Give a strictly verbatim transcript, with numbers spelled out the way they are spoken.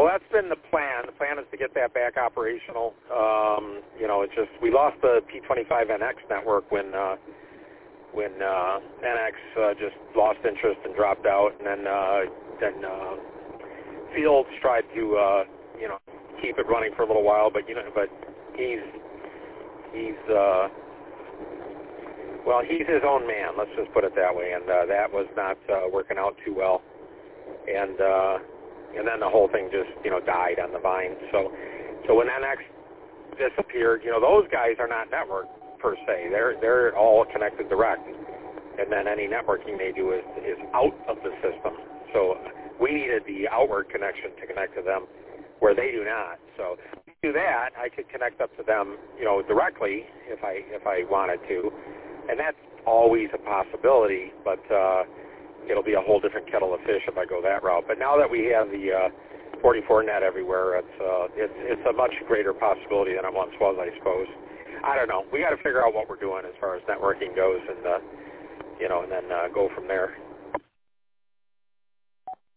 Well, that's been the plan. The plan is to get that back operational. Um, you know, it's just we lost the P twenty-five N X network when uh, when uh, N X uh, just lost interest and dropped out, and then uh, then uh, Fields tried to uh, you know keep it running for a little while, but you know, but he's he's uh, well, he's his own man. Let's just put it that way, and uh, that was not uh, working out too well, and. Uh, And then the whole thing just, you know, died on the vine. So, so when N X disappeared, you know, those guys are not network per se. They're they're all connected direct, and then any networking they do is is out of the system. So we needed the outward connection to connect to them, where they do not. So to do that, I could connect up to them, you know, directly if I if I wanted to, and that's always a possibility, but. Uh, It'll be a whole different kettle of fish if I go that route. But now that we have the uh, forty-four net everywhere, it's, uh, it's it's a much greater possibility than it once was, I suppose. I don't know. We got to figure out what we're doing as far as networking goes, and uh, you know, and then uh, go from there.